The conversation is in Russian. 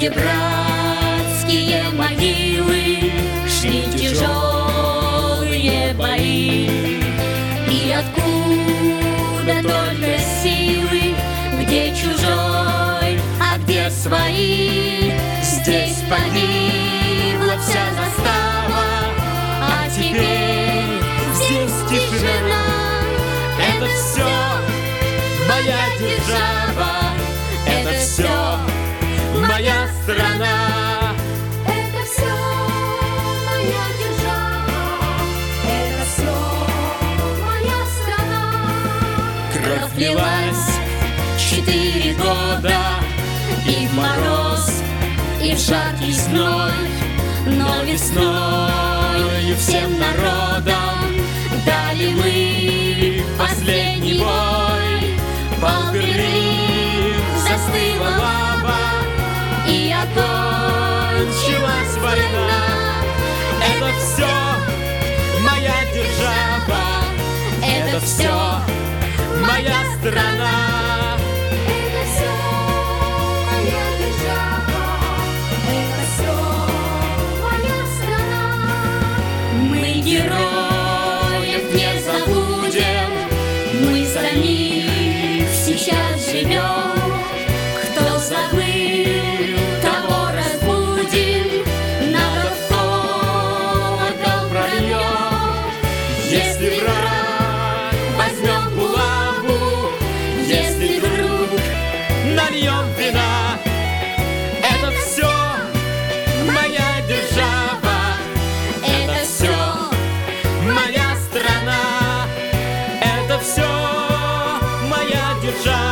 где братские могилы шли тяжелые бои. И откуда только силы, где чужой, а где свои. Здесь погибла вся застава, а теперь здесь тишина. Это все моя держава, это все моя страна. Это все моя держава, это все моя страна. Кровь лилась 4 года, и в мороз, и в жаркий зной, но весною всем народам дали мы последний бой. Пал Берлин, застыла лава, и окончилась война. Это все моя держава, это все моя страна. Это все моя держава, это все моя страна. Мы героев не забудем, мы за них сейчас живем. Кто забыл, того разбудим, народ холодом прольем. Если враг возьмем булаву, если вдруг нальем вина, это все моя держава, это все моя страна, это все моя держава.